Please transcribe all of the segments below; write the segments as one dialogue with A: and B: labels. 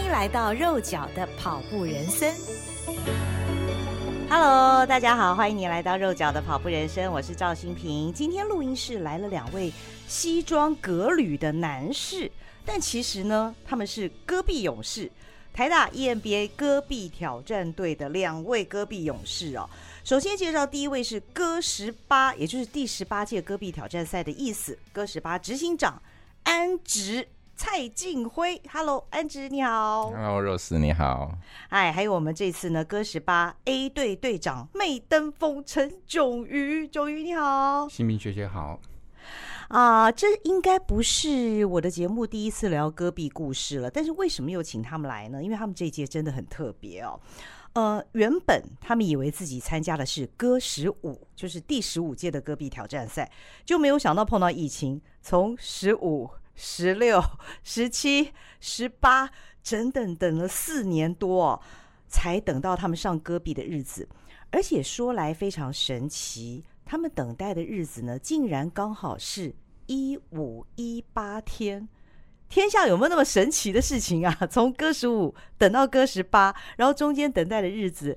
A: 迎来到肉脚的跑步人生。Hello， 大家好，欢迎你来到肉脚的跑步人生，我是赵心屏。今天录音室来了2位西装革履的男士，但其实呢，他们是戈壁勇士，台大 EMBA 戈壁挑战队的2位戈壁勇士哦。首先介绍第一位是戈18，也就是第18届戈壁挑战赛的意思，戈18执行长安植蔡敬辉。 Hello， 安植你好。
B: Hello， 肉丝你好。
A: 哎，还有我们这次呢戈18 A 队队长媚登峰陈炯瑜。炯瑜你好。
C: 心屏学姐好。
A: 这应该不是我的节目第一次聊戈壁故事了，但是为什么又请他们来呢？因为他们这一届真的很特别哦。原本他们以为自己参加的是戈15，就是第15届的戈壁挑战赛，就没有想到碰到疫情，从15、16、17、18整整等了4年多哦，才等到他们上戈壁的日子。而且说来非常神奇，他们等待的日子呢，竟然刚好是15、18天。天下有没有那么神奇的事情啊？从戈15等到戈18，然后中间等待的日子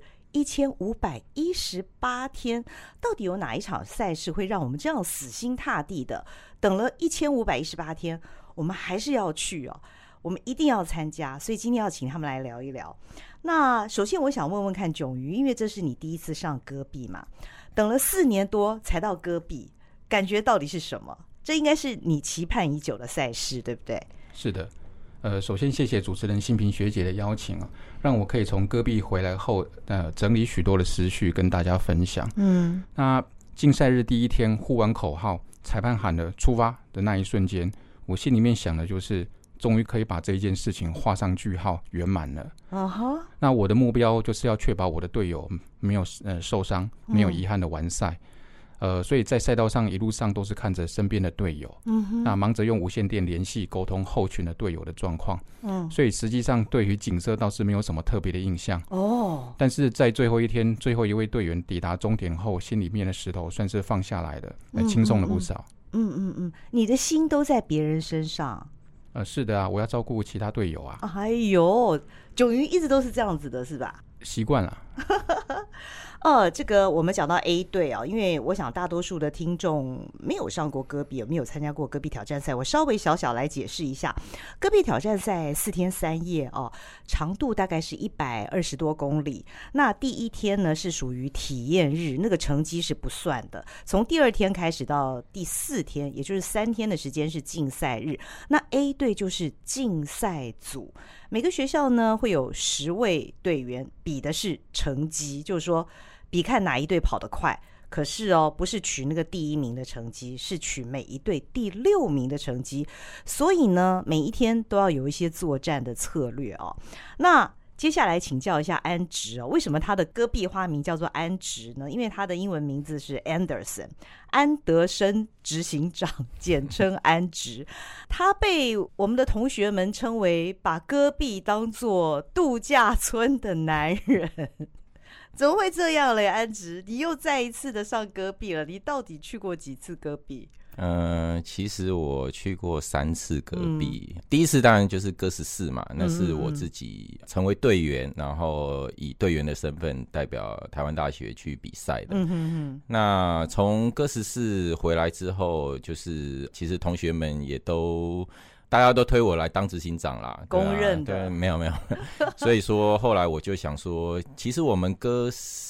A: 1518天，到底有哪一场赛事会让我们这样死心塌地的等了1518天，我们还是要去哦，我们一定要参加。所以今天要请他们来聊一聊。那首先我想问问看炯瑜，因为这是你第一次上戈壁嘛，等了4年多才到戈壁，感觉到底是什么？这应该是你期盼已久的赛事，对不对？
C: 是的，首先谢谢主持人心屏学姐的邀请啊，让我可以从戈壁回来后，整理许多的思绪跟大家分享。那竞赛日第一天呼完口号，裁判喊了出发的那一瞬间，我心里面想的就是，终于可以把这一件事情画上句号，圆满了。那我的目标就是要确保我的队友没有受伤，没有遗憾的完赛。所以在赛道上一路上都是看着身边的队友，那忙着用无线电联系沟通后群的队友的状况，所以实际上对于景色倒是没有什么特别的印象。但是在最后一天，最后一位队员抵达终点后，心里面的石头算是放下来的，轻松了不少。
A: 你的心都在别人身上。
C: 是的啊，我要照顾其他队友啊。
A: 哎呦，炯瑜一直都是这样子的，是吧？
C: 习惯了。
A: 这个我们讲到 A 队啊，因为我想大多数的听众没有上过戈壁，没有参加过戈壁挑战赛，我稍微小小来解释一下。戈壁挑战赛4天3夜哦，长度大概是120多公里。那第一天呢是属于体验日，那个成绩是不算的。从第2天开始到第4天，也就是3天的时间是竞赛日。那 A 队就是竞赛组，每个学校呢会有10位队员，比的是成绩，就是说比看哪一队跑得快。可是不是取那个第1名的成绩，是取每一队第6名的成绩。所以呢，每一天都要有一些作战的策略哦。那接下来请教一下安植哦，为什么他的戈壁花名叫做安植呢？因为他的英文名字是 Anderson， 安德森执行长，简称安植。他被我们的同学们称为把戈壁当作度假村的男人。怎么会这样嘞？安植，你又再一次的上戈壁了，你到底去过几次戈壁？
B: 其实我去过3次戈壁。第一次当然就是戈14嘛，那是我自己成为队员，然后以队员的身份代表台湾大学去比赛的。那从戈14回来之后，就是其实同学们也都大家都推我来当执行长啦，
A: 公认的。
B: 对，没有。所以说后来我就想说，其实我们戈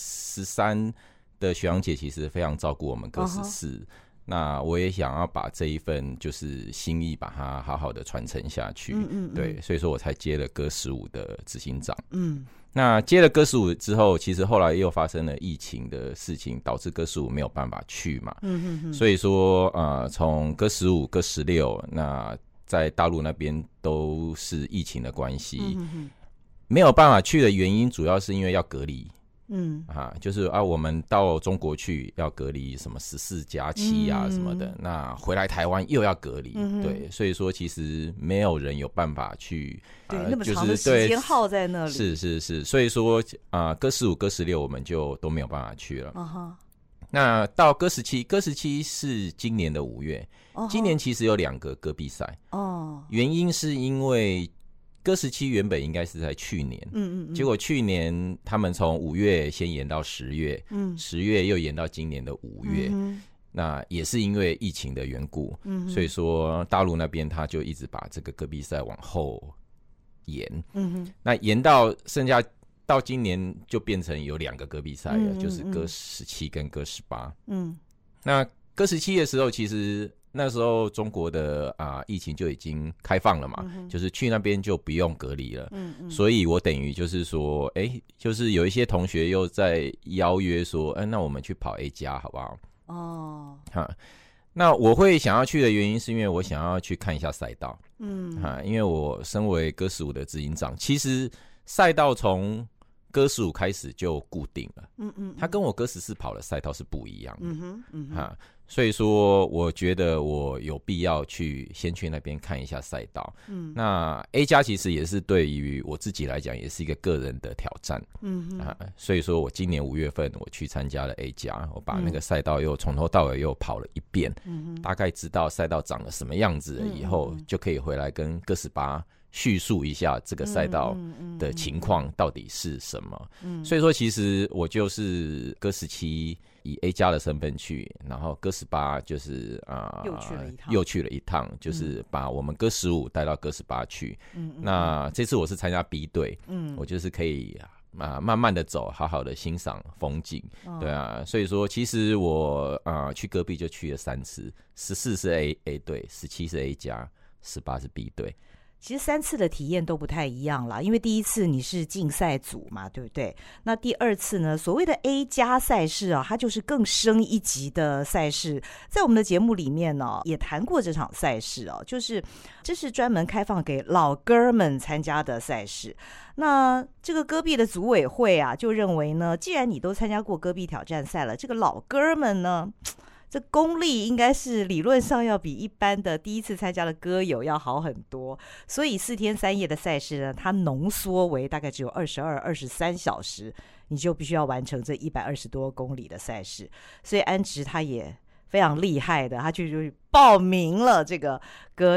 B: 13的学长姐其实非常照顾我们戈14。那我也想要把这一份就是心意把它好好的传承下去。对，所以说我才接了戈15的执行长。那接了戈15之后，其实后来又发生了疫情的事情，导致戈15没有办法去嘛。所以说从戈15、戈16，那在大陆那边都是疫情的关系，没有办法去的原因主要是因为要隔离。就是我们到中国去要隔离什么14+7啊什么的，那回来台湾又要隔离。对，所以说其实没有人有办法去
A: 对那么长的时间耗在那里。
B: 是，所以说戈15、戈16我们就都没有办法去了。那到戈17是今年的5月。今年其实有2个戈壁赛。原因是因为歌17原本应该是在去年，结果去年他们从5月先延到10月，10月又延到今年的5月，那也是因为疫情的缘故，所以说大陆那边他就一直把这个戈壁赛往后延，那延到剩下到今年就变成有2个戈壁赛了，就是歌17跟歌18，那歌17的时候其实那时候中国的疫情就已经开放了嘛，就是去那边就不用隔离了，所以我等于就是说就是有一些同学又在邀约说那我们去跑 A 加好不好？那我会想要去的原因是因为我想要去看一下赛道，因为我身为歌15的执行长，其实赛道从歌15开始就固定了，它跟我歌14跑的赛道是不一样的，所以说我觉得我有必要先去那边看一下赛道，那 A 加其实也是对于我自己来讲也是一个个人的挑战，所以说我今年5月份我去参加了 A 加，我把那个赛道又从头到尾又跑了一遍，大概知道赛道长了什么样子了以后，就可以回来跟歌18叙述一下这个赛道的情况到底是什么，所以说其实我就是歌17以 A 加的身份去，然后歌18就是又去了一趟，就是把我们歌15带到歌18去，那这次我是参加 B 队，我就是可以慢慢的走，好好的欣赏风景，对啊，所以说其实我去戈壁就去了3次，14是 A 队，17是 A 加，18是 B 队。
A: 其实3次的体验都不太一样啦，因为第一次你是竞赛组嘛，对不对？那第2次呢，所谓的 A 加赛事啊，它就是更升一级的赛事。在我们的节目里面呢，也谈过这场赛事哦，就是这是专门开放给老哥们参加的赛事。那这个戈壁的组委会啊，就认为呢，既然你都参加过戈壁挑战赛了，这个老哥们呢，这功力应该是理论上要比一般的第一次参加的歌友要好很多，所以4天3夜的赛事呢，它浓缩为大概只有22、23小时，你就必须要完成这120多公里的赛事。所以安植他也非常厉害的，他就报名了这个歌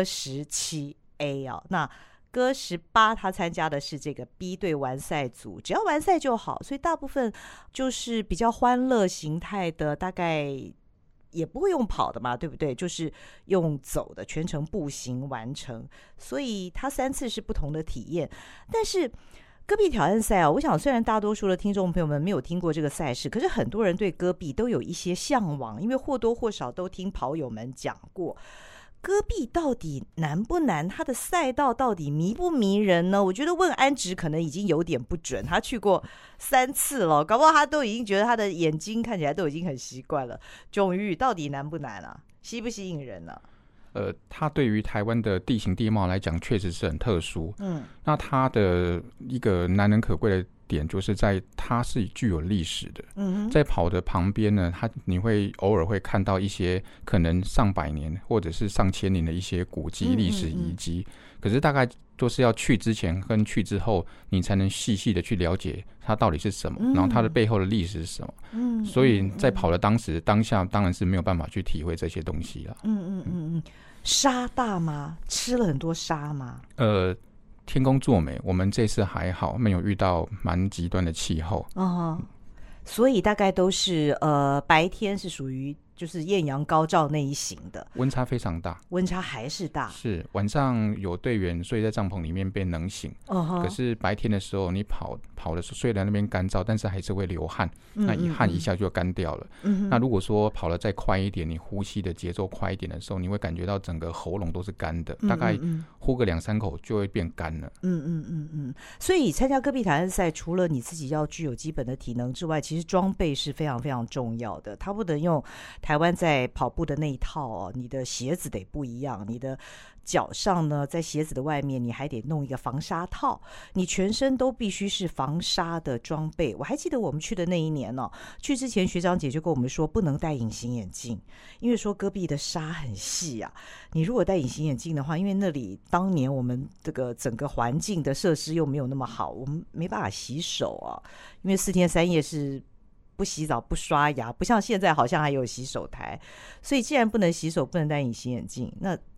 A: 17A 啊。那歌18他参加的是这个 B 队完赛组，只要完赛就好，所以大部分就是比较欢乐形态的，大概也不会用跑的嘛，对不对？就是用走的，全程步行完成，所以他3次是不同的体验。但是戈壁挑战赛啊，我想虽然大多数的听众朋友们没有听过这个赛事，可是很多人对戈壁都有一些向往，因为或多或少都听跑友们讲过。戈壁到底难不难？它的赛道到底迷不迷人呢？我觉得问安植可能已经有点不准，他去过3次了，搞不好他都已经觉得他的眼睛看起来都已经很习惯了。炯裕到底难不难啊？吸不吸引人呢？
C: 它对于台湾的地形地貌来讲，确实是很特殊。那它的一个难能可贵的点，就是在它是具有历史的。在跑的旁边呢，你会偶尔会看到一些可能上百年或者是上千年的一些古迹、历史遗迹。可是大概都是要去之前跟去之后，你才能细细的去了解它到底是什么，然后它的背后的历史是什么。所以在跑的当下，当然是没有办法去体会这些东西了。
A: 沙大吗？吃了很多沙吗？
C: 天公作美，我们这次还好，没有遇到蛮极端的气候。
A: 所以大概都是白天是属于就是艳阳高照那一型的，
C: 温差非常大，
A: 温差还是大。是
C: 晚上有队员睡在帐篷里面被冷醒，可是白天的时候你跑的时候虽然那边干燥，但是还是会流汗，那汗一下就干掉了。那如果说跑得再快一点，你呼吸的节奏快一点的时候，你会感觉到整个喉咙都是干的，大概呼个2-3口就会变干了。
A: 所以参加戈壁挑战赛，除了你自己要具有基本的体能之外，其实装备是非常非常重要的。它不能用台湾在跑步的那一套哦，你的鞋子得不一样，你的脚上呢，在鞋子的外面你还得弄一个防沙套，你全身都必须是防沙的装备。我还记得我们去的那一年哦，去之前学长姐就跟我们说不能戴隐形眼镜，因为说戈壁的沙很细啊，你如果戴隐形眼镜的话，因为那里当年我们这个整个环境的设施又没有那么好，我们没办法洗手啊，因为4天3夜是不洗澡不刷牙，不像现在好像还有洗手台，所以既然不能洗手不能戴隐形眼镜，那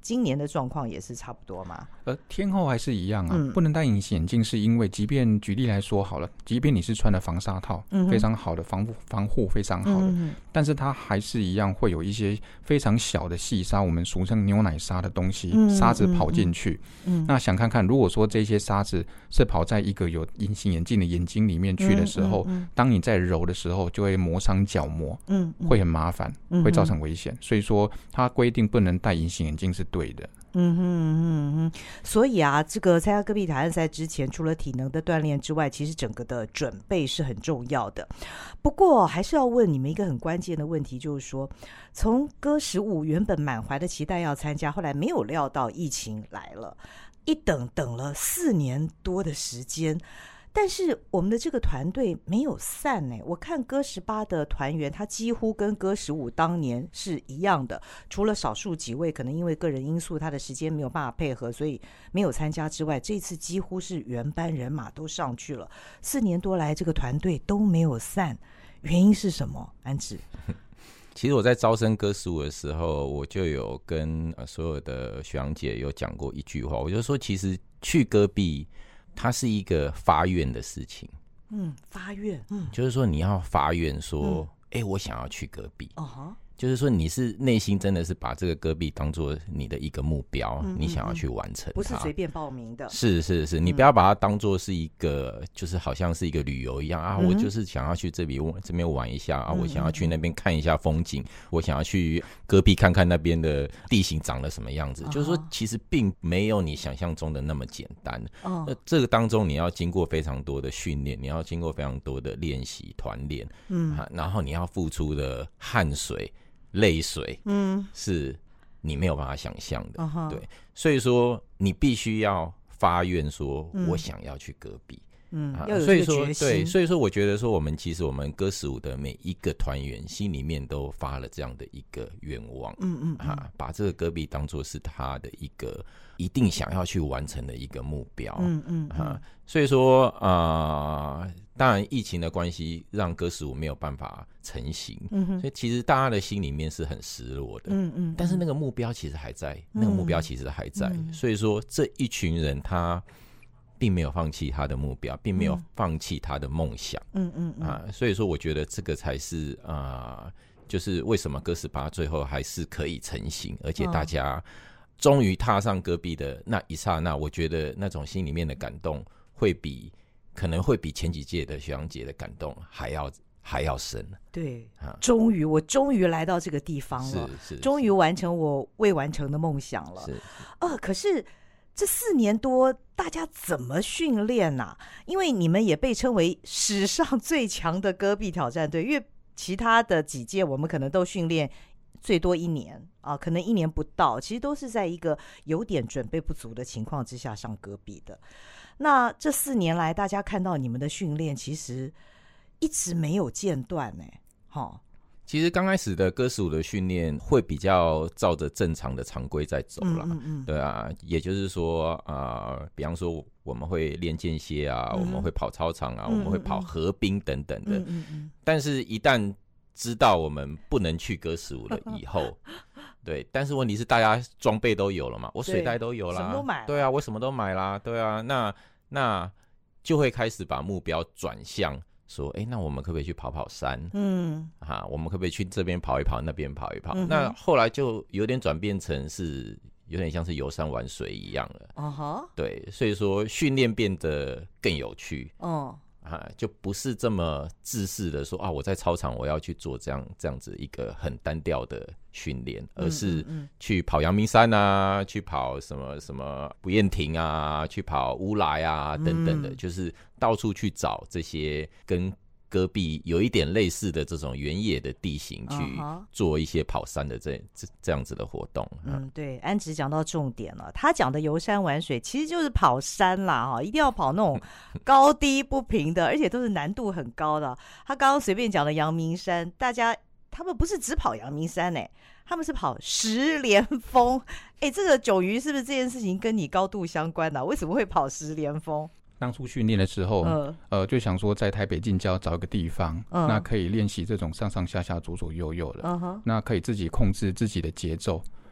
A: 今年的状况也是差不多嘛？
C: 天候还是一样啊，不能戴隐形眼镜是因为，即便举例来说好了，即便你是穿的防沙套，非常好的防护非常好的，但是它还是一样会有一些非常小的细沙，我们俗称牛奶沙的东西，沙子跑进去。那想看看，如果说这些沙子是跑在一个有隐形眼镜的眼睛里面去的时候，当你在揉的时候，就会磨伤角膜，会很麻烦，会造成危险。所以说，它规定不能戴隐形眼镜是对的。
A: 所以啊，这个参加戈壁挑战赛之前，除了体能的锻炼之外，其实整个的准备是很重要的。不过还是要问你们一个很关键的问题，就是说，从戈15原本满怀的期待要参加，后来没有料到疫情来了，一等了4年多的时间。但是我们的这个团队没有散呢。我看戈18的团员，他几乎跟戈15当年是一样的，除了少数几位可能因为个人因素，他的时间没有办法配合，所以没有参加之外，这次几乎是原班人马都上去了。4年多来，这个团队都没有散，原因是什么？安芷。
B: 其实我在招生戈15的时候，我就有跟所有的学长姐有讲过一句话，我就说，其实去戈壁，它是一个发愿的事情。
A: 发愿，
B: 就是说你要发愿说，我想要去戈壁。就是说你是内心真的是把这个戈壁当作你的一个目标，你想要去完成它，
A: 不是随便报名的。
B: 是，你不要把它当作是一个，就是好像是一个旅游一样啊，我就是想要去这边玩一下啊，我想要去那边看一下风景，我想要去戈壁看看那边的地形长得什么样子。就是说，其实并没有你想象中的那么简单。这个当中你要经过非常多的训练，你要经过非常多的练习团练，然后你要付出的汗水。泪水，是你没有办法想象的，对，所以说你必须要发愿说，我想要去戈壁，
A: 要有这个决心。
B: 对，所以说我觉得说，我们戈15的每一个团员心里面都发了这样的一个愿望，把这个戈壁当作是他的一个一定想要去完成的一个目标，所以说当然疫情的关系让戈15没有办法成型，所以其实大家的心里面是很失落的，但是那个目标其实还在，所以说这一群人他并没有放弃他的目标，并没有放弃他的梦想，所以说我觉得这个才是就是为什么戈18最后还是可以成型，而且大家终于踏上戈壁的那一刹那，我觉得那种心里面的感动可能会比前几届的学长姐的感动还要深。
A: 对，我终于来到这个地方了，终于完成我未完成的梦想了。可是这4年多大家怎么训练啊？因为你们也被称为史上最强的戈壁挑战队，因为其他的几届我们可能都训练最多1年可能1年不到，其实都是在一个有点准备不足的情况之下上戈壁的。那这4年来，大家看到你们的训练，其实一直没有间断
B: 其实刚开始的戈15的训练会比较照着正常的常规在走啦，对啊，也就是说比方说我们会练间歇啊，我们会跑操场啊，我们会跑河滨等等的，但是一旦知道我们不能去戈15了以后对，但是问题是大家装备都有了嘛，我水袋都有啦，
A: 什么都买了，
B: 对啊，我什么都买啦，对啊，那就会开始把目标转向说，那我们可不可以去跑跑山？我们可不可以去这边跑一跑，那边跑一跑？那后来就有点转变成是有点像是游山玩水一样了。对，所以说训练变得更有趣。就不是这么自私的说我在操场我要去做这样子一个很单调的训练，而是去跑阳明山啊，去跑什么不厌亭啊，去跑乌来啊等等的，就是到处去找这些跟戈壁有一点类似的这种原野的地形，去做一些跑山的这样子的活动。
A: 对，安芷讲到重点了，他讲的游山玩水其实就是跑山啦，一定要跑那种高低不平的，而且都是难度很高的。他刚刚随便讲的阳明山，他们不是只跑阳明山他们是跑10连峰。这个炯瑜是不是这件事情跟你高度相关为什么会跑10连峰？
C: 当初训练的时候就想说在台北近郊找一个地方那可以练习这种上上下下左左右右的那可以自己控制自己的节奏，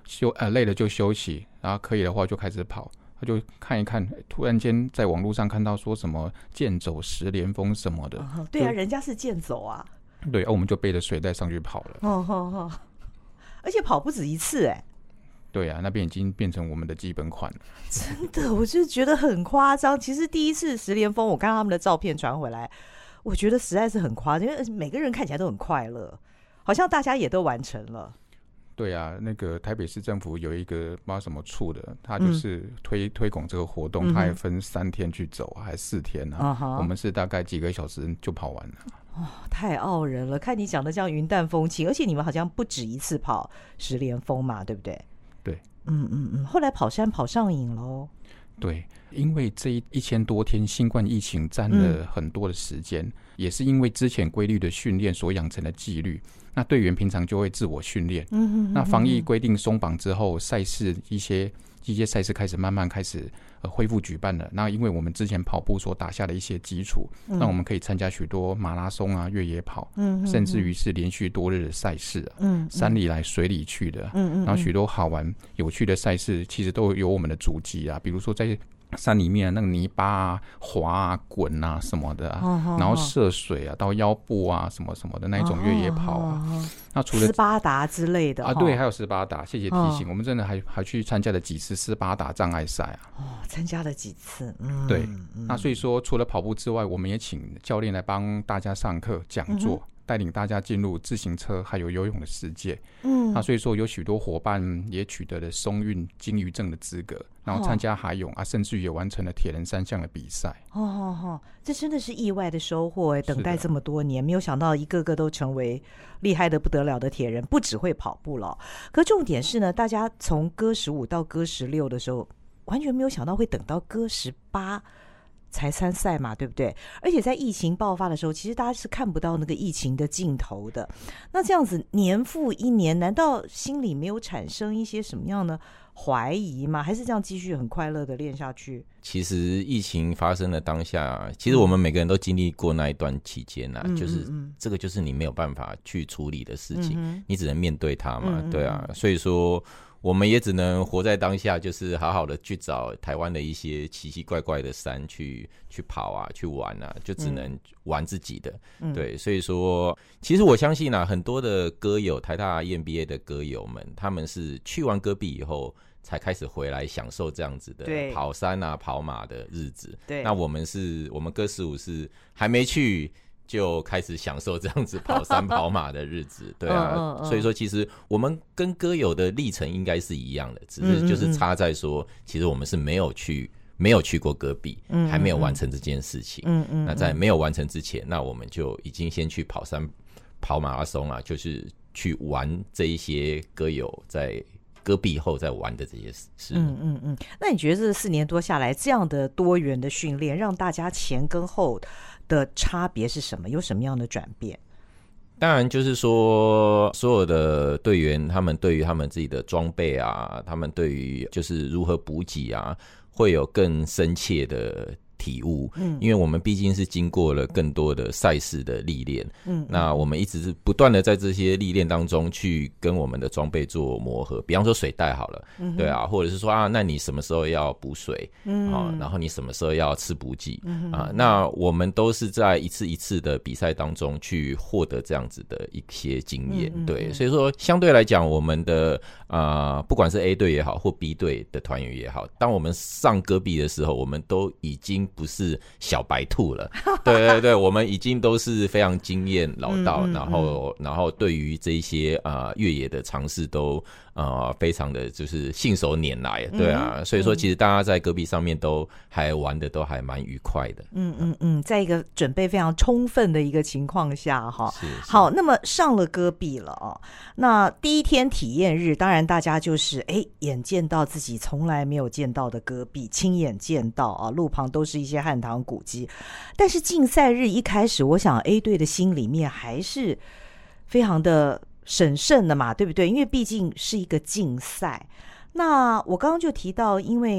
C: 累了就休息，然后可以的话就开始跑。他就看一看，突然间在网络上看到说什么健走10连峰什么的，
A: 对啊，人家是健走啊，
C: 对，我们就背着水袋上去跑了。
A: 而且跑不止一次
C: 对啊，那边已经变成我们的基本款了。
A: 真的，我就觉得很夸张。其实第一次10连峰，我看到他们的照片传回来，我觉得实在是很夸张，因为每个人看起来都很快乐，好像大家也都完成了。
C: 对啊，那个台北市政府有一个不知道什么处的，他就是推广这个活动，他也分3天去走，还4天啊。我们是大概几个小时就跑完了。
A: 太傲人了！看你讲的这样云淡风轻，而且你们好像不止一次跑10连峰嘛，对不对？
C: 对，
A: 后来跑山跑上瘾喽。
C: 对，因为这1000多天新冠疫情占了很多的时间，也是因为之前规律的训练所养成的纪律。那队员平常就会自我训练，那防疫规定松绑之后，赛事一些赛事开始慢慢恢复举办了。那因为我们之前跑步所打下的一些基础，那我们可以参加许多马拉松啊、越野跑，甚至于是连续多日的赛事山里来水里去的，然后许多好玩有趣的赛事，其实都有我们的足迹啊，比如说在山里面那个泥巴啊、滑啊、滚啊什么的然后涉水啊、到腰部啊什么什么的那一种越野跑啊。那除了
A: 斯巴达之类的
C: 对，还有斯巴达，谢谢提醒，我们真的还去参加了几次斯巴达障碍赛
A: 参加了几次，
C: 对。那所以说，除了跑步之外，我们也请教练来帮大家上课讲座。带领大家进入自行车还有游泳的世界。那所以说有许多伙伴也取得了松韵金鱼证的资格，然后参加海泳甚至于也完成了铁人3项的比赛。
A: 这真的是意外的收获等待这么多年，没有想到一个个都成为厉害的不得了的铁人，不只会跑步了。可重点是呢，大家从歌15到歌16的时候，完全没有想到会等到歌18才参赛嘛，对不对？而且在疫情爆发的时候，其实大家是看不到那个疫情的尽头的。那这样子年复一年，难道心里没有产生一些什么样的怀疑吗？还是这样继续很快乐的练下去？
B: 其实疫情发生的当下，其实我们每个人都经历过那一段期间就是这个就是你没有办法去处理的事情，你只能面对它嘛，对啊，所以说我们也只能活在当下，就是好好的去找台湾的一些奇奇怪怪的山去跑去玩就只能玩自己的。对，所以说其实我相信很多的歌友，台大 EMBA 的歌友们，他们是去完戈壁以后才开始回来享受这样子的跑山跑马的日子。对，那我们歌15是还没去就开始享受这样子跑山跑马的日子。对啊，所以说其实我们跟歌友的历程应该是一样的，只是就是差在说其实我们是没有去过戈壁，还没有完成这件事情。那在没有完成之前，那我们就已经先去跑山跑马拉松就是去玩这一些歌友在戈壁后在玩的这些事。
A: 那你觉得这4年多下来，这样的多元的训练，让大家前跟后的差别是什么？有什么样的转变？
B: 当然就是说所有的队员他们对于他们自己的装备他们对于就是如何补给会有更深切的体悟，因为我们毕竟是经过了更多的赛事的历练，那我们一直是不断的在这些历练当中去跟我们的装备做磨合，比方说水袋好了，对或者是说那你什么时候要补水，然后你什么时候要吃补给，那我们都是在一次一次的比赛当中去获得这样子的一些经验，对，所以说相对来讲，我们的不管是 A 队也好或 B 队的团员也好，当我们上戈壁的时候，我们都已经不是小白兔了，对，我们已经都是非常经验老道，然后对于这一些越野的尝试都非常的就是信手拈来，对啊，所以说其实大家在戈壁上面都还玩的都还蛮愉快的。
A: 在一个准备非常充分的一个情况下好，那么上了戈壁了那第一天体验日，当然大家就是眼见到自己从来没有见到的戈壁，亲眼见到路旁都是一些汉唐古迹。但是竞赛日一开始，我想 A 队的心里面还是非常的审慎的嘛，对不对？因为毕竟是一个竞赛。那我刚刚就提到，因为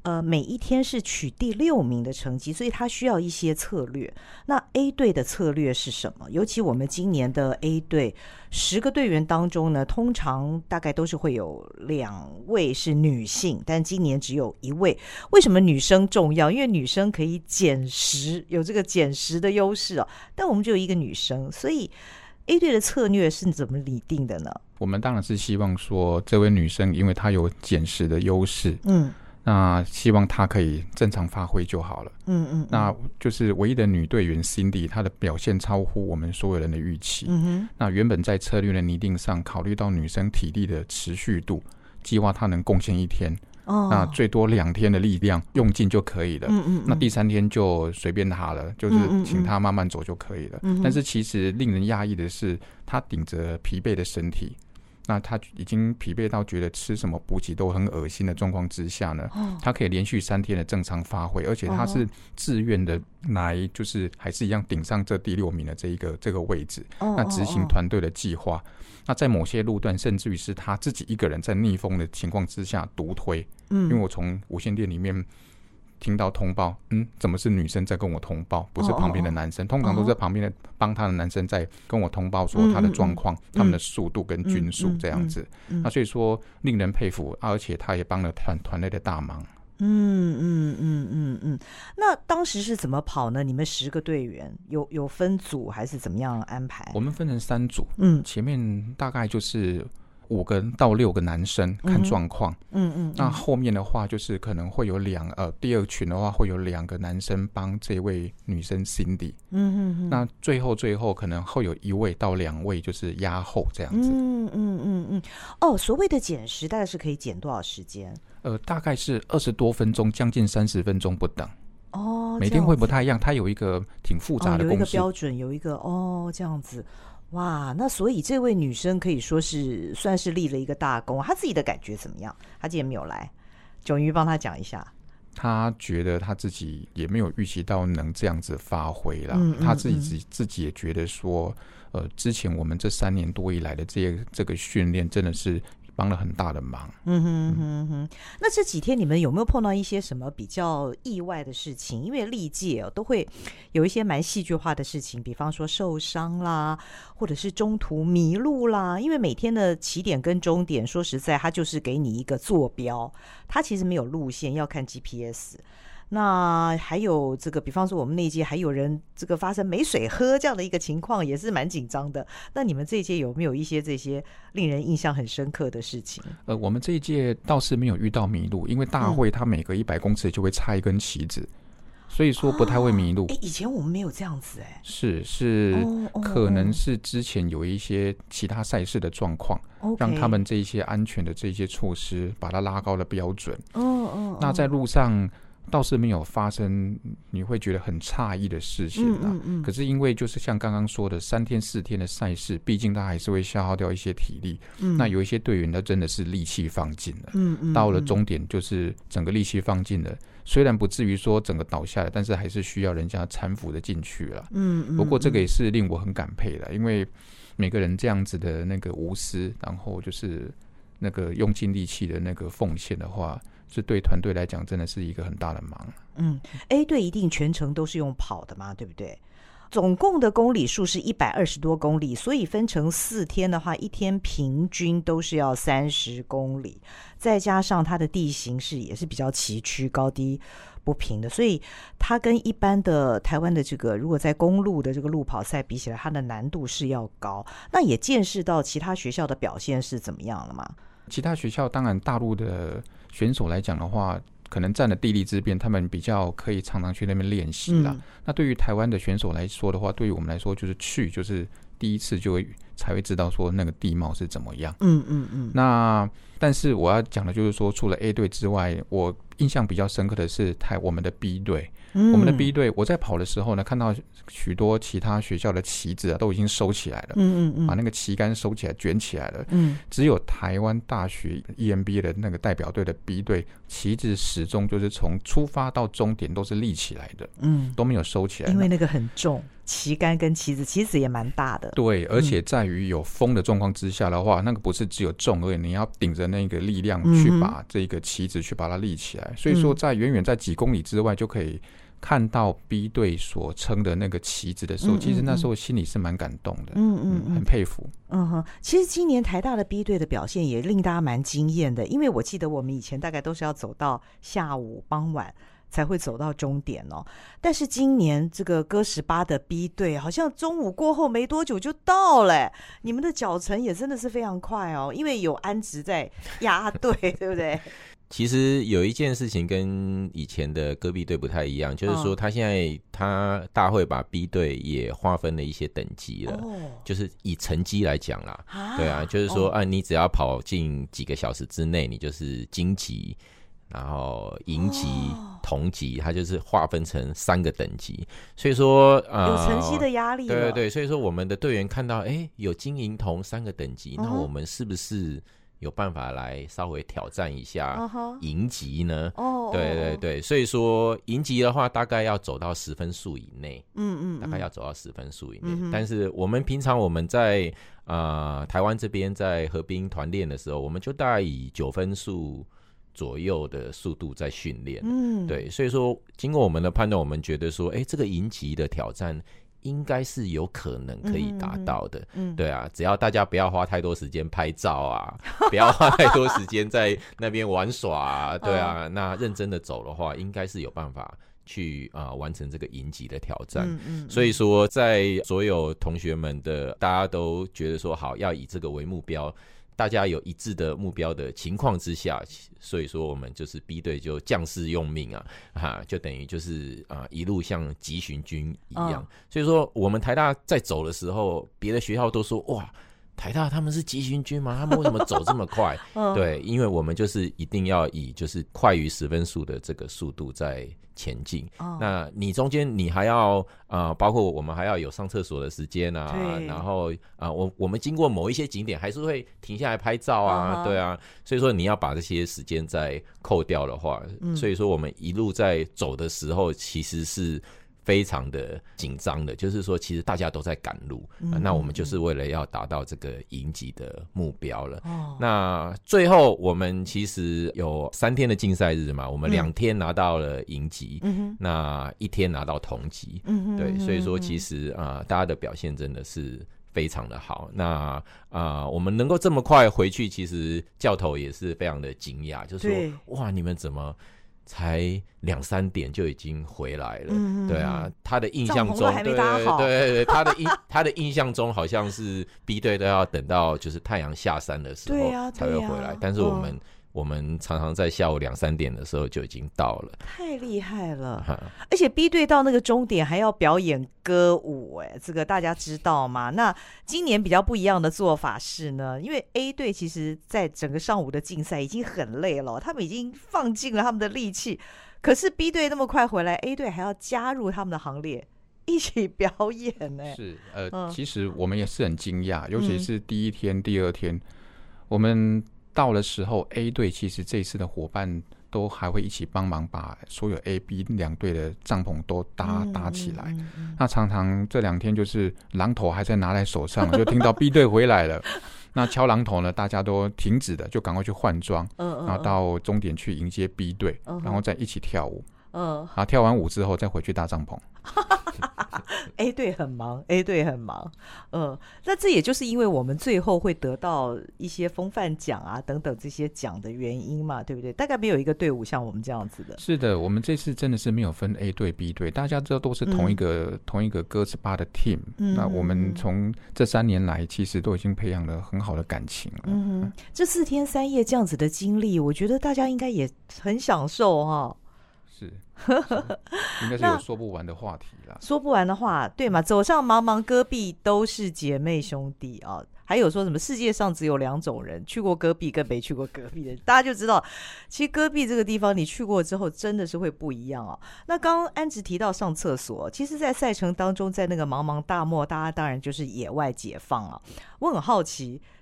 A: 每一天是取第6名的成绩，所以他需要一些策略。那 A 队的策略是什么？尤其我们今年的 A 队10个队员当中呢，通常大概都是会有2位是女性，但今年只有1位。为什么女生重要？因为女生可以减食，有这个减食的优势哦。但我们只有1个女生，所以 A 队的策略是怎么拟定的呢？
C: 我们当然是希望说，这位女生因为她有减食的优势，那希望她可以正常发挥就好了。那就是唯一的女队员 Cindy， 她的表现超乎我们所有人的预期。那原本在策略的拟定上，考虑到女生体力的持续度，计划她能贡献1天。那最多2天的力量用尽就可以了。那第3天就随便他了，就是请他慢慢走就可以了。但是其实令人讶异的是，他顶着疲惫的身体，那他已经疲惫到觉得吃什么补给都很恶心的状况之下呢，他可以连续3天的正常发挥，而且他是自愿的来，就是还是一样顶上这第6名的这个位置。那执行团队的计划，那在某些路段甚至于是他自己一个人在逆风的情况之下独推。因为我从无线电里面听到通报，怎么是女生在跟我通报，不是旁边的男生？通常都是旁边的帮他的男生在跟我通报说他的状况，他们的速度跟均速这样子。那所以说令人佩服，而且他也帮了团队的大忙。
A: 那当时是怎么跑呢？你们10个队员有分组还是怎么样安排？
C: 我们分成3组，前面大概就是5个到6个男生看状况。那后面的话就是可能会有第2群的话会有2个男生帮这位女生 Cindy。那最后可能会有1位到2位就是压后这样子。
A: 所谓的减时大概是可以减多少时间？
C: 大概是20多分钟，将近30分钟不等。每天会不太一样，它有一个挺复杂的公式，
A: 有一个标准，有一个这样子。哇，那所以这位女生可以说是算是立了一个大功。她自己的感觉怎么样？她今天没有来，炯瑜帮她讲一下。
C: 她觉得她自己也没有预期到能这样子发挥啦。她自己也觉得说，之前我们这3年多以来的这个训练真的是帮了很大的忙。
A: 那这几天你们有没有碰到一些什么比较意外的事情？因为历届都会有一些蛮戏剧化的事情，比方说受伤啦，或者是中途迷路啦。因为每天的起点跟终点，说实在，它就是给你一个坐标，它其实没有路线，要看 GPS。那还有这个，比方说我们那一届还有人这个发生没水喝这样的一个情况，也是蛮紧张的。那你们这一届有没有一些这些令人印象很深刻的事情？
C: 我们这一届倒是没有遇到迷路，因为大会它每隔100公尺就会插一根旗子，所以说不太会迷路。
A: 以前我们没有这样子。
C: 是可能是之前有一些其他赛事的状况，让他们这一些安全的这些措施把它拉高了标准。那在路上倒是没有发生你会觉得很诧异的事情啦。可是因为就是像刚刚说的3天4天的赛事，毕竟他还是会消耗掉一些体力。那有一些队员他真的是力气放尽了。到了终点就是整个力气放尽了，虽然不至于说整个倒下来，但是还是需要人家搀扶的进去了。不过这个也是令我很感佩的，因为每个人这样子的那个无私，然后就是那个用尽力气的那个奉献的话，是对团队来讲真的是一个很大的忙。
A: A 队一定全程都是用跑的嘛，对不对？总共的公里数是120多公里，所以分成4天的话，一天平均都是要30公里，再加上它的地形也是比较崎岖、高低不平的，所以它跟一般的台湾的这个如果在公路的这个路跑赛比起来，它的难度是要高。那也见识到其他学校的表现是怎么样了吗？
C: 其他学校当然大陆的选手来讲的话，可能占了地利之便，他们比较可以常常去那边练习啦。那对于台湾的选手来说的话，对于我们来说就是第一次才会知道说那个地貌是怎么样。那但是我要讲的就是说，除了 A 队之外，我印象比较深刻的是我们的 B 队。我们的 B 队，我在跑的时候呢，看到许多其他学校的旗子都已经收起来了。把那个旗杆收起来卷起来了。只有台湾大学 EMBA 的那个代表队的 B 队，旗子始终就是从出发到终点都是立起来的。都没有收起来，
A: 因为那个很重，旗杆跟旗子也蛮大的。
C: 对，而且在于有风的状况之下的话，那个不是只有重而已，你要顶着的那个力量去把这个旗子去把它立起来，所以说在远远在几公里之外就可以看到 B 队所撑的那个旗子的时候，其实那时候心里是蛮感动的，很佩服。
A: 其实今年台大的 B 队的表现也令大家蛮惊艳的，因为我记得我们以前大概都是要走到下午傍晚才会走到终点哦，但是今年这个歌18的 B 队好像中午过后没多久就到了，你们的脚程也真的是非常快哦，因为有安植在压队对不对？
B: 其实有一件事情跟以前的歌 B 队不太一样，就是说他现在他大会把 B 队也划分了一些等级了，就是以成绩来讲啦，对啊，就是说你只要跑进几个小时之内，你就是金级，然后银级、铜级，它就是划分成3个等级，所以说
A: 有成绩的压力了。
B: 对对，所以说我们的队员看到有金银铜3个等级，那我们是不是有办法来稍微挑战一下银级呢？对对对，所以说银级的话大概要走到10分数以内，大概要走到10分数以内。但是我们平常我们在台湾这边在河滨团练的时候，我们就大概以9分数左右的速度在训练，对，所以说经过我们的判断，我们觉得说，这个银级的挑战应该是有可能可以达到的，对啊，只要大家不要花太多时间拍照啊，不要花太多时间在那边玩耍啊，对啊，那认真的走的话，应该是有办法去完成这个银级的挑战。所以说，在所有同学们的大家都觉得说好要以这个为目标，大家有一致的目标的情况之下，所以说我们就是 B 队就将士用命就等于就是一路像急行军一样。所以说我们台大在走的时候，别的学校都说哇，台大他们是急行军吗？他们为什么走这么快？对，因为我们就是一定要以就是快于10分数的这个速度在前进。那你中间你还要包括我们还要有上厕所的时间啊，然后我们经过某一些景点还是会停下来拍照啊，对啊，所以说你要把这些时间再扣掉的话，所以说我们一路在走的时候其实是非常的紧张的，就是说其实大家都在赶路，那我们就是为了要达到这个银级的目标了。那最后我们其实有3天的竞赛日嘛，我们2天拿到了银级，那1天拿到铜级，对，所以说其实大家的表现真的是非常的好。那我们能够这么快回去，其实教头也是非常的惊讶，就是说哇，你们怎么才2-3点就已经回来了？对啊，他的印象中，对，他的印象中好像是 B 队都要等到就是太阳下山的时候才会回来，但是我们常常在下午2-3点的时候就已经到了，
A: 太厉害了！而且 B 队到那个终点还要表演歌舞，这个大家知道吗？那今年比较不一样的做法是呢，因为 A 队其实在整个上午的竞赛已经很累了，他们已经放尽了他们的力气，可是 B 队那么快回来， A 队还要加入他们的行列一起表演呢。
C: 是其实我们也是很惊讶，尤其是第1天、第2天，我们到的时候 A 队其实这一次的伙伴都还会一起帮忙把所有 A、B 2队的帐篷都搭起来，那常常这2天就是榔头还在拿在手上，就听到 B 队回来了，那敲榔头呢大家都停止的，就赶快去换装，然后到终点去迎接 B 队，然后再一起跳舞，然后跳完舞之后再回去搭帐篷。
A: A 队很忙， A 队很忙，那这也就是因为我们最后会得到一些风范奖啊等等这些奖的原因嘛，对不对？大概没有一个队伍像我们这样子的。
C: 是的，我们这次真的是没有分 A 队 B 队，大家知道都是同一个歌18的 team，那我们从这3年来其实都已经培养了很好的感情了。
A: 这4天3夜这样子的经历，我觉得大家应该也很享受哈。
C: 是应该是有说不完的话题啦。
A: 说不完的话，对嘛？走上茫茫戈壁都是姐妹兄弟啊！还有说什么世界上只有2种人，去过戈壁跟没去过戈壁的，大家就知道，其实戈壁这个地方你去过之后真的是会不一样啊。那刚刚安植提到上厕所，其实在赛程当中，在那个茫茫大漠，大家当然就是野外解放啊。我很好奇，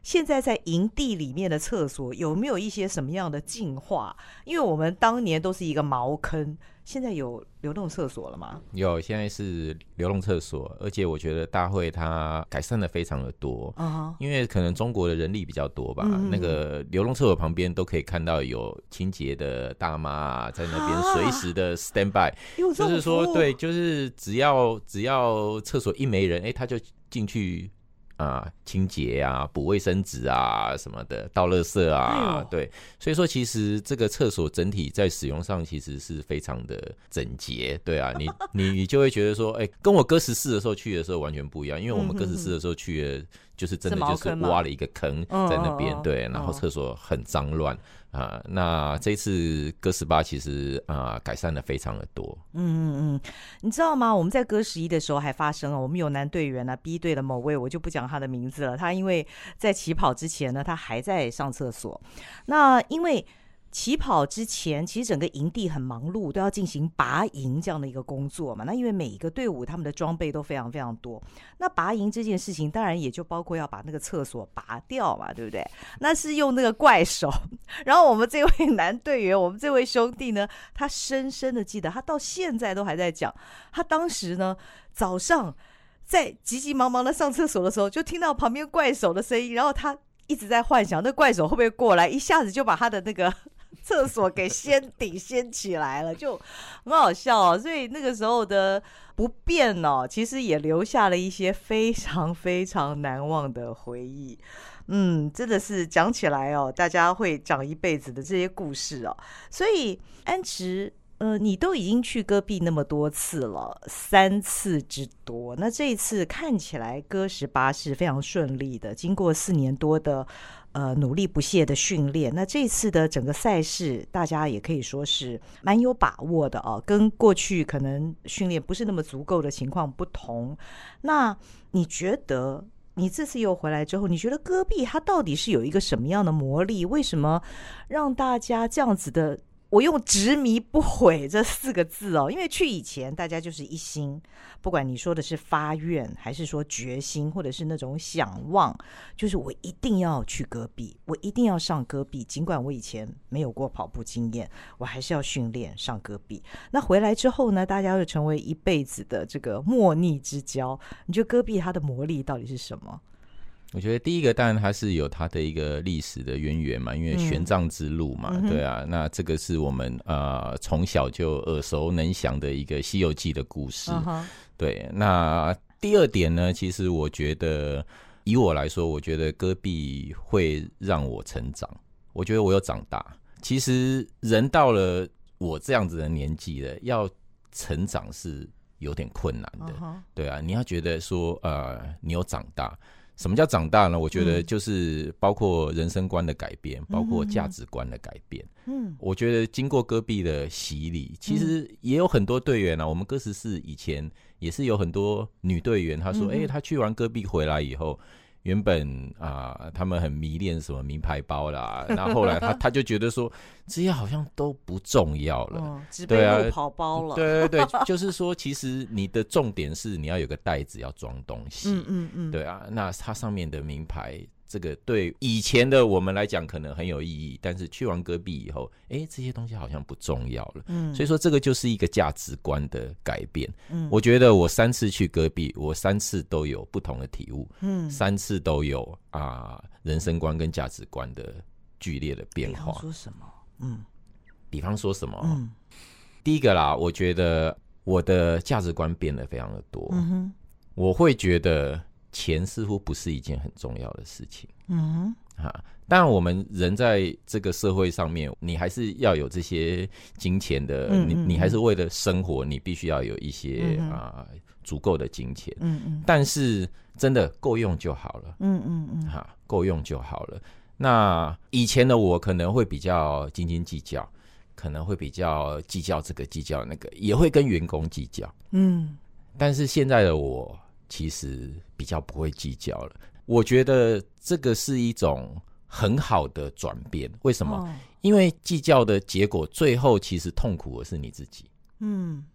A: 现在在营地里面的厕所有没有一些什么样的进化？因为我们当年都是一个茅坑，现在有流动厕所了吗？
B: 有，现在是流动厕所，而且我觉得大会它改善的非常的多，因为可能中国的人力比较多吧，那个流动厕所旁边都可以看到有清洁的大妈在那边随时的 stand by，就是说对，就是只要厕所一没人，他就进去清洁啊，补卫生纸啊什么的，倒垃圾啊，对，所以说其实这个厕所整体在使用上其实是非常的整洁，对啊，你就会觉得说，跟我哥14的时候去的时候完全不一样，因为我们哥14的时候去的就是真的就是挖了一个坑在那边，对，然后厕所很脏乱那这次哥18其实改善的非常的多。
A: 你知道吗？我们在哥11的时候还发生了，我们有男队员B 队的某位，我就不讲他的名字了。他因为在起跑之前呢，他还在上厕所。那因为起跑之前，其实整个营地很忙碌，都要进行拔营这样的一个工作嘛。那因为每一个队伍他们的装备都非常非常多，那拔营这件事情当然也就包括要把那个厕所拔掉嘛，对不对？那是用那个怪手。然后我们这位男队员，我们这位兄弟呢，他深深的记得，他到现在都还在讲，他当时呢早上在急急忙忙的上厕所的时候，就听到旁边怪手的声音，然后他一直在幻想那怪手会不会过来，一下子就把他的那个厕所给掀起来了，就很好笑所以那个时候的不便其实也留下了一些非常非常难忘的回忆。真的是讲起来大家会讲一辈子的这些故事所以安池你都已经去戈壁那么多次了，3次之多。那这一次看起来哥18是非常顺利的，经过4年多的努力不懈的训练。那这次的整个赛事，大家也可以说是蛮有把握的跟过去可能训练不是那么足够的情况不同。那你觉得？你这次又回来之后，你觉得戈壁它到底是有一个什么样的魔力？为什么让大家这样子的？我用执迷不悔这4个字因为去以前大家就是一心，不管你说的是发愿还是说决心，或者是那种想望，就是我一定要去戈壁，我一定要上戈壁，尽管我以前没有过跑步经验，我还是要训练上戈壁。那回来之后呢，大家会成为一辈子的这个莫逆之交。你觉得戈壁它的魔力到底是什么？
B: 我觉得第一个当然它是有它的一个历史的渊源嘛，因为玄奘之路嘛，对啊，那这个是我们从小就耳熟能详的一个《西游记》的故事。对，那第二点呢，其实我觉得以我来说，我觉得戈壁会让我成长，我觉得我有长大。其实人到了我这样子的年纪了，要成长是有点困难的。对啊，你要觉得说你有长大。什么叫长大呢？我觉得就是包括人生观的改变，包括价值观的改变。我觉得经过戈壁的洗礼，其实也有很多队员我们哥14以前也是有很多女队员，她说她去完戈壁回来以后，原本他们很迷恋什么名牌包啦，然后后来他就觉得说这些好像都不重要了，
A: 只背路跑包了。
B: 对，就是说其实你的重点是你要有个袋子要装东西。对啊，那它上面的名牌，这个对以前的我们来讲可能很有意义，但是去完戈壁以后，这些东西好像不重要了。所以说这个就是一个价值观的改变。我觉得我3次去戈壁，我3次都有不同的体悟。3次都有人生观跟价值观的剧烈的变化。
A: 比方说什么？
B: 比方说什么？第一个啦，我觉得我的价值观变得非常的多。我会觉得钱似乎不是一件很重要的事情。当然我们人在这个社会上面，你还是要有这些金钱的，你还是为了生活，你必须要有一些足够的金钱。但是真的够用就好了。够用就好了。那以前的我可能会比较斤斤计较，可能会比较计较这个计较那个，也会跟员工计较。但是现在的我其实比较不会计较了。我觉得这个是一种很好的转变。为什么？因为计较的结果最后其实痛苦的是你自己。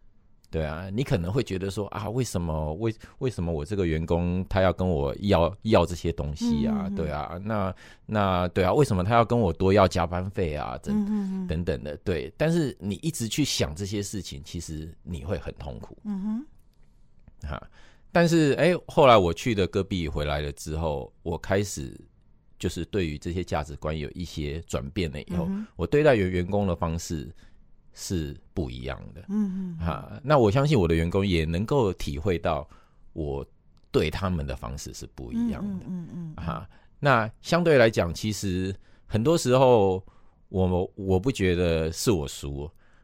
B: 对啊，你可能会觉得说啊，为什么我这个员工他要跟我要这些东西啊？对啊，那对啊，为什么他要跟我多要加班费啊？等等的，对。但是你一直去想这些事情，其实你会很痛苦。但是后来我去了戈壁回来了之后，我开始就是对于这些价值观有一些转变了以后，我对待员工的方式是不一样的。那我相信我的员工也能够体会到我对他们的方式是不一样的。那相对来讲，其实很多时候我不觉得是我输。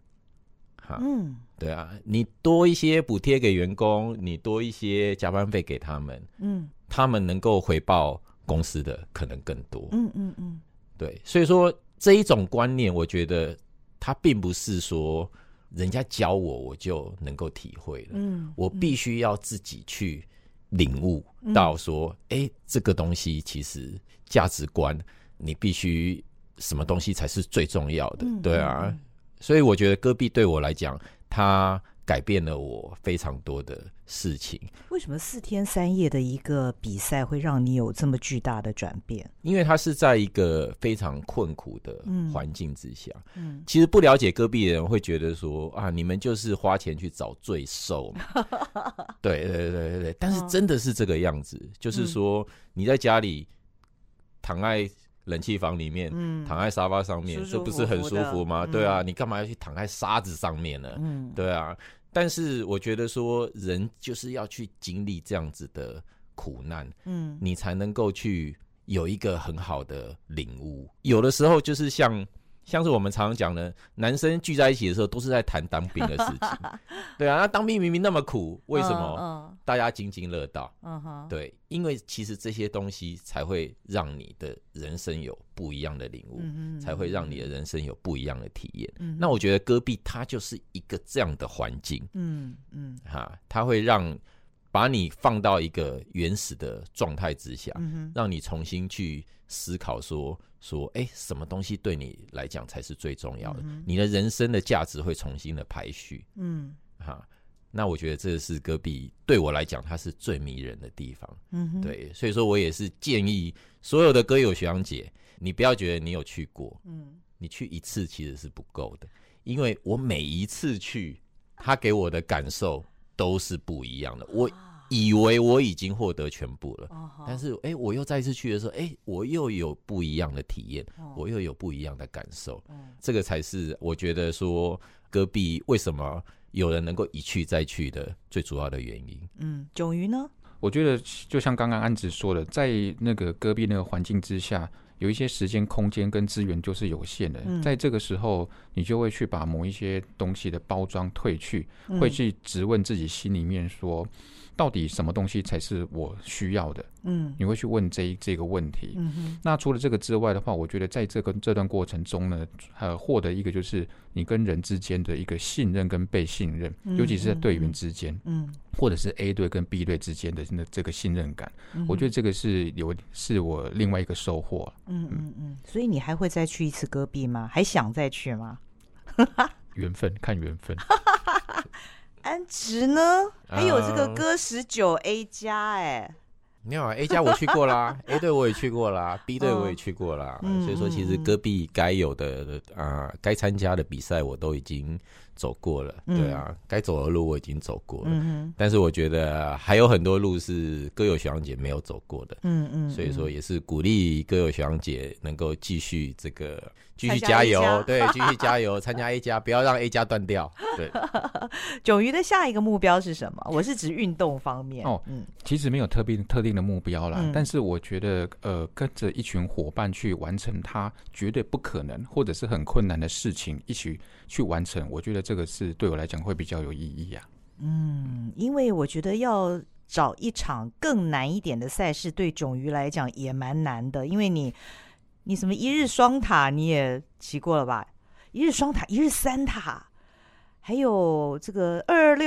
B: 对啊，你多一些补贴给员工，你多一些加班费给他们，他们能够回报公司的可能更多。对，所以说这一种观念，我觉得它并不是说人家教我就能够体会了。我必须要自己去领悟到说，这个东西其实价值观，你必须什么东西才是最重要的。对啊。所以我觉得戈壁对我来讲，它改变了我非常多的事情。
A: 为什么4天3夜的一个比赛会让你有这么巨大的转变？
B: 因为它是在一个非常困苦的环境之下。其实不了解戈壁的人会觉得说啊，你们就是花钱去找罪受嘛。对，但是真的是这个样子，就是说你在家里躺在冷气房里面，躺在沙发上面，这不是很舒服吗？对啊，你干嘛要去躺在沙子上面呢？对啊。但是我觉得说，人就是要去经历这样子的苦难，你才能够去有一个很好的领悟。有的时候就是像是我们常常讲的，男生聚在一起的时候都是在谈当兵的事情。对啊，那当兵明明那么苦，为什么大家津津乐道？对，因为其实这些东西才会让你的人生有不一样的领悟，才会让你的人生有不一样的体验。那我觉得戈壁它就是一个这样的环境。它会把你放到一个原始的状态之下，让你重新去思考说什么东西对你来讲才是最重要的，你的人生的价值会重新的排序。那我觉得这是戈壁对我来讲它是最迷人的地方。对，所以说我也是建议所有的歌友学长姐，你不要觉得你有去过，你去一次其实是不够的，因为我每一次去，他给我的感受都是不一样的。我以为我已经获得全部了，但是我又再次去的时候，我又有不一样的体验，我又有不一样的感受。这个才是我觉得说戈壁为什么有人能够一去再去的最主要的原因。
A: 炯瑜呢？
C: 我觉得就像刚刚安子说的，在那个戈壁那个环境之下，有一些时间、空间跟资源就是有限的。在这个时候，你就会去把某一些东西的包装褪去，会去质问自己心里面说，到底什么东西才是我需要的？你会去问这个问题。那除了这个之外的话，我觉得在这段过程中呢，获得一个就是你跟人之间的一个信任跟被信任，尤其是在队员之间，或者是 A 队跟 B 队之间的这个信任感，我觉得这个是我另外一个收获。
A: 所以你还会再去一次戈壁吗？还想再去吗？
C: 缘分，看缘分。
A: 安植呢？还有这个歌19A+
B: 没有啊 A 加我去过啦，A 队我也去过啦，B 队我也去过啦，所以说其实戈壁该有的该参加的比赛我都已经走过了，对啊，该走的路我已经走过了，但是我觉得还有很多路是歌友学长姐没有走过的，所以说也是鼓励歌友学长姐能够继续加油，对，继续加油，参加 A 加，不要让 A 加断掉。对，
A: 炯瑜的下一个目标是什么？我是指运动方面。
C: 其实没有特定的目标啦，但是我觉得跟着一群伙伴去完成他绝对不可能或者是很困难的事情，一起去完成，我觉得这个是对我来讲会比较有意义啊。
A: 因为我觉得要找一场更难一点的赛事，对炯瑜来讲也蛮难的，因为你什么一日双塔你也骑过了吧？一日双塔、一日三塔，还有这个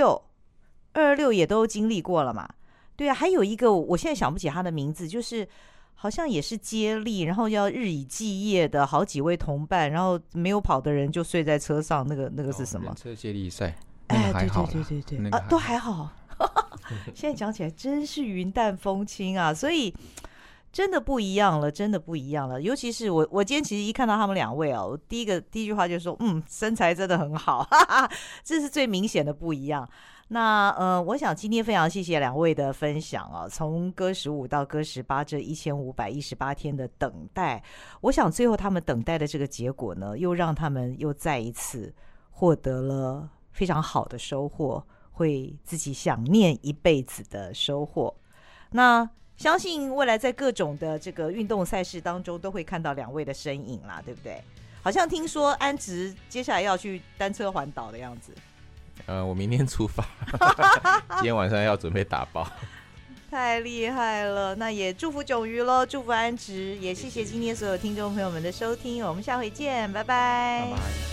A: 226也都经历过了嘛？对啊，还有一个我现在想不起他的名字，就是好像也是接力，然后要日以继夜的好几位同伴，然后没有跑的人就睡在车上，那个是什么？
C: 人车接力赛。
A: 哎，
C: 还好
A: 对，
C: 那个
A: 都还好。现在讲起来真是云淡风轻啊，所以真的不一样了，真的不一样了。尤其是我今天其实一看到他们两位我第一句话就说，身材真的很好，哈哈，这是最明显的不一样。那我想今天非常谢谢两位的分享从歌15到歌18这1518天的等待，我想最后他们等待的这个结果呢，又让他们又再一次获得了非常好的收获，会自己想念一辈子的收获。那相信未来在各种的这个运动赛事当中都会看到两位的身影啦，对不对？好像听说安植接下来要去单车环岛的样子。
B: 我明天出发，今天晚上要准备打包。
A: 太厉害了，那也祝福炯瑜咯，祝福安植，也谢谢今天所有听众朋友们的收听，我们下回见，拜拜。
C: 拜拜。